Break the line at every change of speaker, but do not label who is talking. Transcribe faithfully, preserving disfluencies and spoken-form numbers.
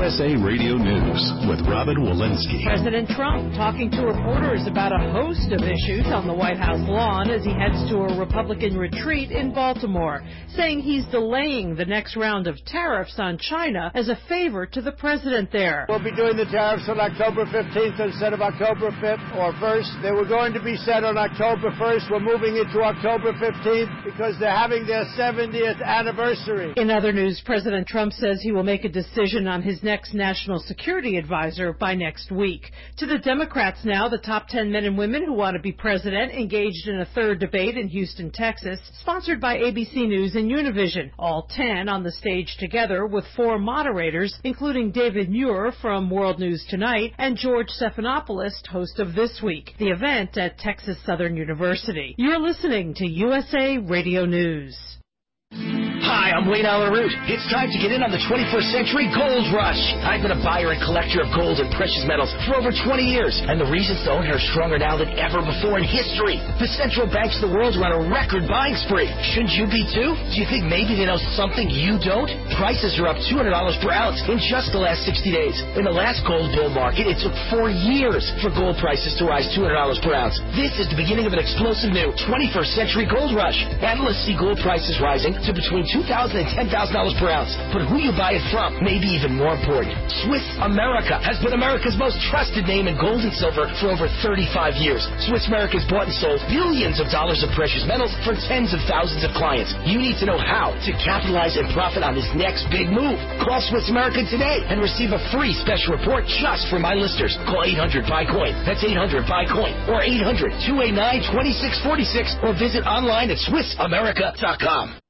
S A Radio News with Robin Walensky.
President Trump talking to reporters about a host of issues on the White House lawn as he heads to a Republican retreat in Baltimore, saying he's delaying the next round of tariffs on China as a favor to the president there.
We'll be doing the tariffs on October fifteenth instead of October fifth or first. They were going to be set on October first. We're moving it to October fifteenth because they're having their seventieth anniversary.
In other news, President Trump says he will make a decision on his next national security advisor by next week. To the Democrats now, the top ten men and women who want to be president engaged in a third debate in Houston, Texas, sponsored by A B C News and Univision. All ten on the stage together with four moderators, including David Muir from World News Tonight and George Stephanopoulos, host of This Week, the event at Texas Southern University. You're listening to U S A Radio News.
Hi, I'm Wayne Allyn Root. It's time to get in on the twenty-first century gold rush. I've been a buyer and collector of gold and precious metals for over twenty years, and the reasons to own are stronger now than ever before in history. The central banks of the world are on a record buying spree. Shouldn't you be too? Do you think maybe they know something you don't? Prices are up two hundred dollars per ounce in just the last sixty days. In the last gold bull market, it took four years for gold prices to rise two hundred dollars per ounce. This is the beginning of an explosive new twenty-first century gold rush. Analysts see gold prices rising to between two thousand dollars and ten thousand dollars per ounce. But who you buy it from may be even more important. Swiss America has been America's most trusted name in gold and silver for over thirty-five years. Swiss America has bought and sold billions of dollars of precious metals for tens of thousands of clients. You need to know how to capitalize and profit on this next big move. Call Swiss America today and receive a free special report just for my listeners. Call eight hundred buy coin. That's eight hundred buy coin or eight hundred two eight nine two six four six or visit online at Swiss America dot com.